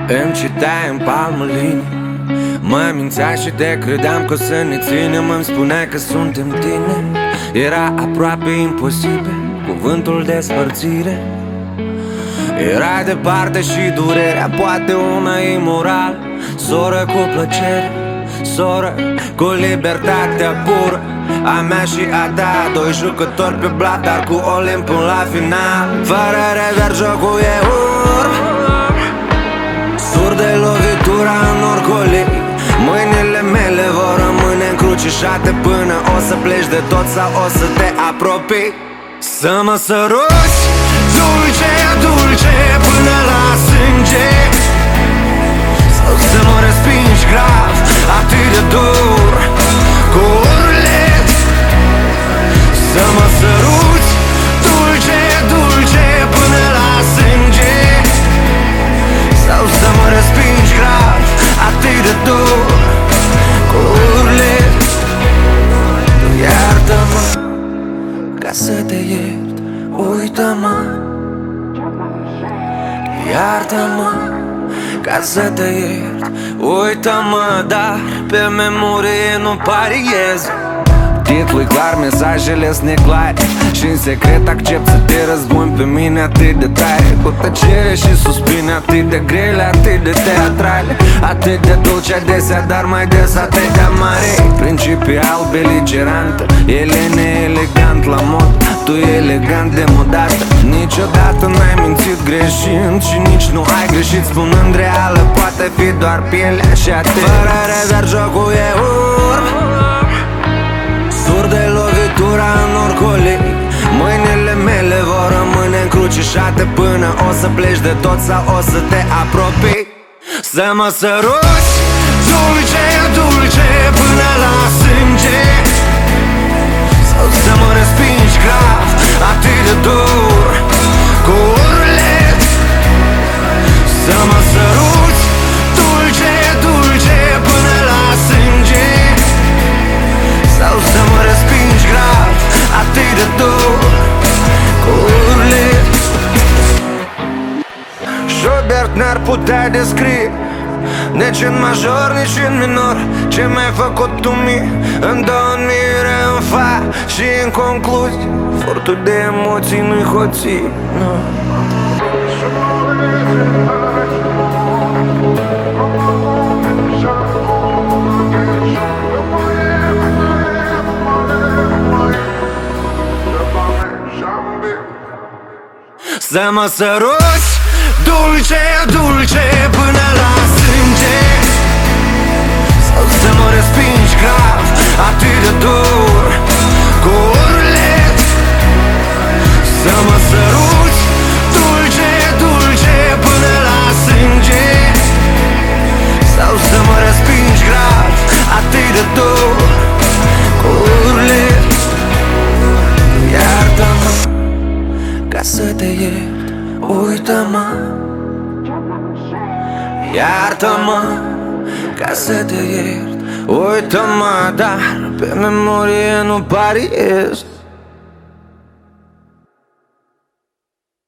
Îmi citeai în palmă linii, mă mințea și te credeam că o să ne ținem. Îmi spuneai că suntem tine. Era aproape imposibil cuvântul despărțire. Era departe și durerea, poate una imoral. Soră cu plăcere, soră cu libertatea pură, a mea și a ta, doi jucători pe blat, dar cu Olimp până la final. Fără rever jocul e urm, sur de lovitura în orcolii. Mâinile mele vor rămâne încrucișate până o să pleci de tot sau o să te apropii. Să mă săruți dulce, dulce până la sânge, sau să mă respingi grav, atât de dur, cu urlet. Să mă săruți dulce, dulce până la sânge, sau să mă respingi grav, atât de dur, cu urlet. Iartă-mă ca să te iert, uită-mă. Iartă-mă ca să te iert, uită-mă, dar pe memorie nu pariez. Titlul-i clar, mesajele sunt neclare și în secret accept să te răzbuni pe mine atât de tare, cu tăcere și suspine atât de grele, atât de teatrale, atât de dulce adesea, dar mai des atât de mare. Principial beligerantă, ele neelegant la mod, tu elegant demodată. Niciodată n-ai mințit greșind și nici nu ai greșit spunând reală, poate fi doar pielea și atât. Fără rever jocul e urm, sur de lovitura în orcolii. Mâinile mele vor rămâne încrucișate până o să pleci de tot sau o să te apropii. Să mă săruți dulce, dulce până la sânge, sau să mă respingi grav, atât de dur, cu urlet. Să mă săruți dulce, dulce până la sânge, sau să mă respingi grav, atât de dur, cu urlet. Schubert n-ar putea descrie, nici în major, nici în minor, ce mi-ai făcut tu mie, în dormire, în fa și în concluzie. Furtul de emoții nu-i hoții, no. Să mă săruți dulce, dulce până la sânge, sau să mă respingi grav, atât de dur, cu urlet. Să mă săruți dulce, dulce până la sânge, sau să mă respingi grav, atât de dur, cu urlet. Iartă-mă ca să te iert, uită-mă. Iartă-mă ca să te iert, uită-mă, dar pe memorie nu pariez.